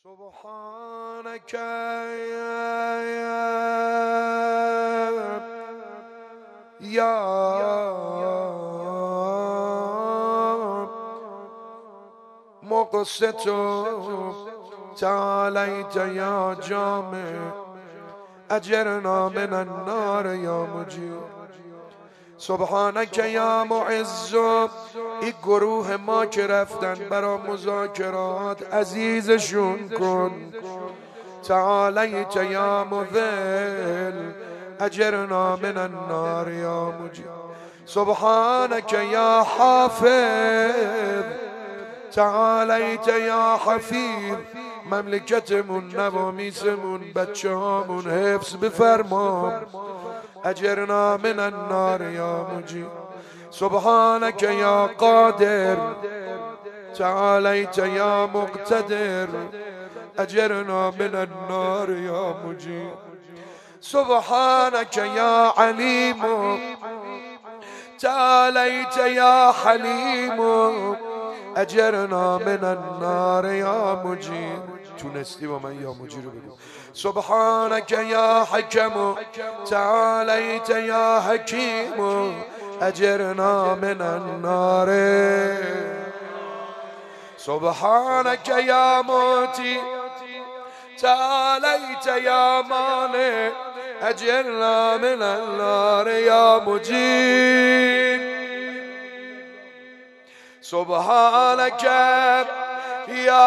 سبحانك يا مقسط تعاليت يا جامع أجرنا من النار يا مجير. سبحانك یا معز. این گروه ما که رفتن برا مذاکرات عزیزشون کن. تعالیت یا مذل اجرنا من النار یا مجیر. سبحانك یا حافظ. تعالیت یا حفیظ. مملکتمون، نوامیسمون، بچه هامون حفظ بفرما. اجرنا من النار یا مجیر. سبحانك یا قادر. تعالیت یا مقتدر اجرنا من النار یا مجیر. سبحانك یا علیم. تعالیت یا حلیم اجرنا من النار یا مجیر. تونستی با من یا مجیر رو بگو. سبحانك یا حکم. تعالیت یا حکیم اجرنا من النار. سبحانك یا موتی. تعالیت یا مانع اجرنا من النار یا مجیر. سبحانك یا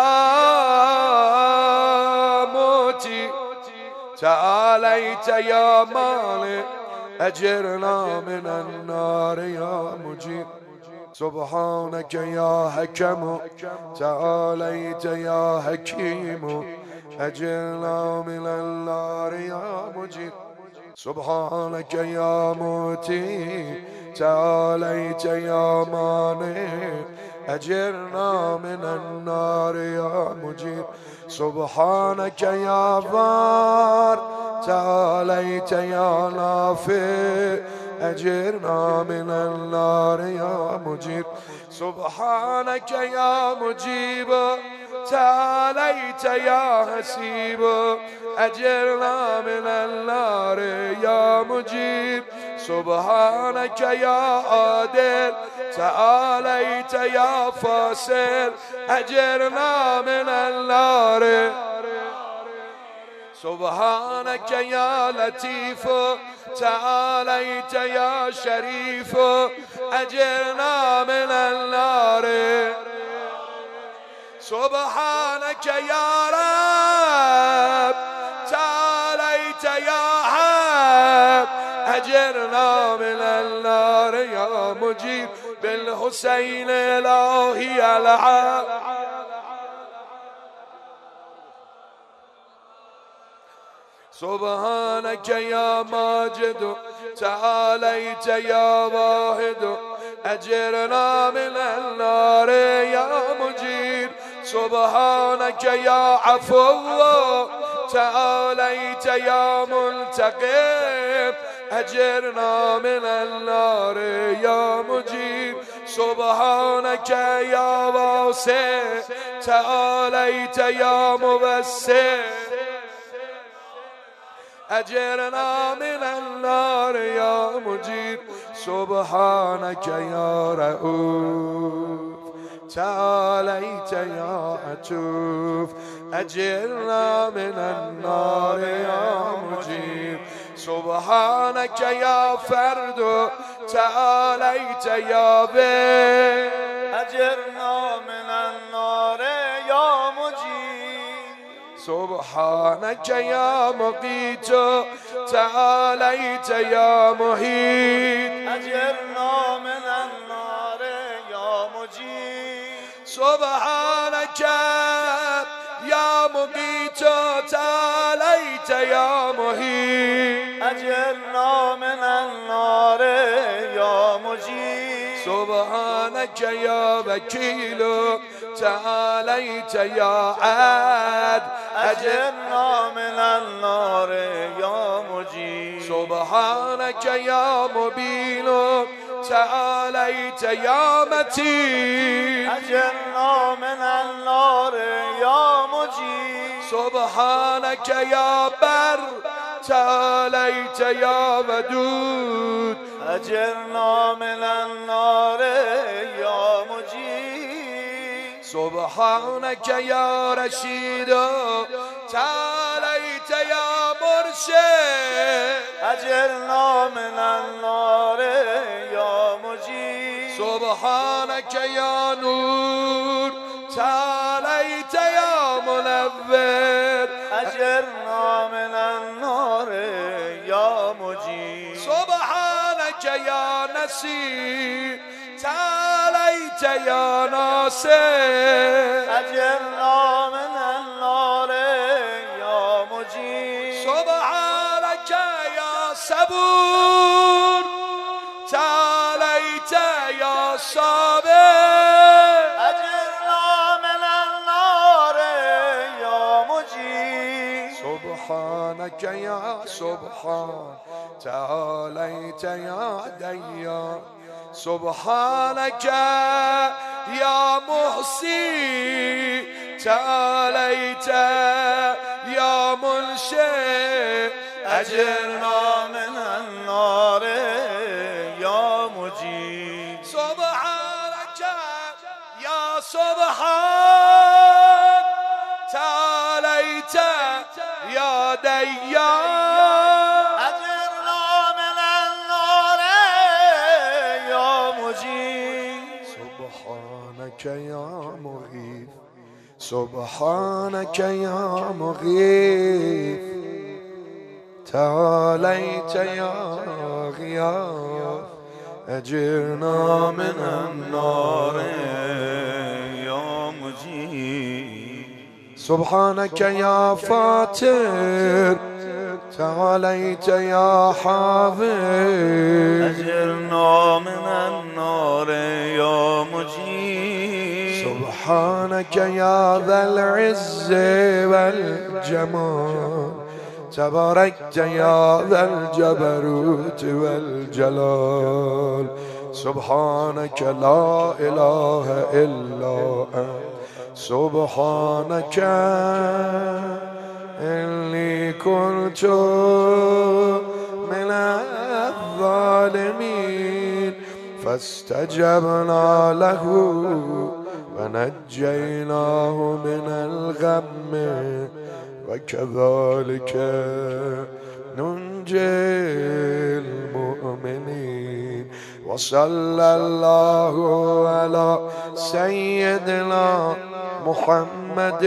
موتی. تعالیت یا مانع اجرنا من النار یا مجیر. سبحانك یا حکم. تعالیت یا حکیم اجرنا من النار یا مجیر. سبحانك یا موتی. تعالیت یا مانع اجرنا من النار یا مجیر. سبحانك یا وار. تعالیت یا نافع اجرنا من النار یا مجیر. سبحانك یا مجیب. تعالیت یا حسیب اجرنا من النار یا مجیر. سبحانك یا عادل. تعالیت یا فاصل اجرنا من النار. سبحانك یا لطیف. تعالیت یا شریف اجرنا من النار. سبحانك یا رب. تعالیت یا حب اجرنا من النار یا مجیر. بالحسین الهی العب. سبحانك یا ماجد. تعالیت یا واحد اجرنا من النار یا مجیر. سبحانك یا عفو. تعالیت یا منتقم اجرنا من النار یا مجیر. سبحانك یا واسع. تعالیت یا موسع اجرنا من النار یا مجیر. سبحانك یا رؤوف. تعالیت یا عطوف اجرنا من النار یا مجیر. سبحانك یا فرد. تعالیت یا به اجرنا من النار یا مجیر. سبحانك یا مقیت. تعالیت یا محیط اجرنا من النار یا مجیر. سبحانك یا مقیت. تعالیت یا محیط اجرنا من النار یا مجیر. سبحانك یا وکیل. تعالیت یا عد اجرنا من النار یا مجیر. سبحانك یا مبین. تعالیت یا متین اجرنا من النار یا مجیر. سبحانك يا بر تعاليت يا ودود أجرنا من النار يا مجيب سبحانك يا رشيد تعاليت يا مرشد أجرنا من النار يا مجيب سبحانك يا نور تعاليت يا منور أجرنا من النار يا مجيب سبحانك يا نسير تعاليت يا ناصر أجرنا من النار يا مجيب سبحانك يا صبور تعاليت يا صابر أجرنا من النار يا مجيب سبحانك يا سبحان تعاليت يا ديان سبحانك يا محسي تعاليت يا منشئ أجرنا من النار يا مجيب سبحانك يا سبحان تعاليت يا ديان أجرنا من النار يا مجيب سبحانك يا مغيث سبحانك يا مغيث تعاليت يا غياث أجرنا من النار يا مجيب سبحانك يا فاتر تعاليت يا حافظ أجرنا من النار يا مجيب سبحانك يا ذا العز والجمال تباركت يا ذا الجبروت والجلال سبحانك لا إله إلا أنت سبحانك إني كنت من الظالمين فاستجبنا له ونجيناه من الغم وكذلك ننجي المؤمنين وصلى الله على سيدنا محمد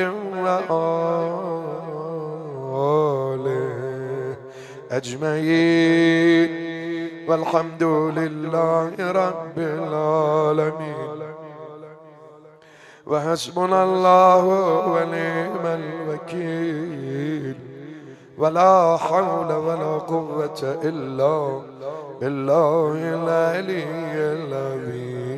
وآله أجمعين والحمد لله رب العالمين وحسبنا الله ونعم الوكيل ولا حول ولا قوة إلا بالله العلي العظيم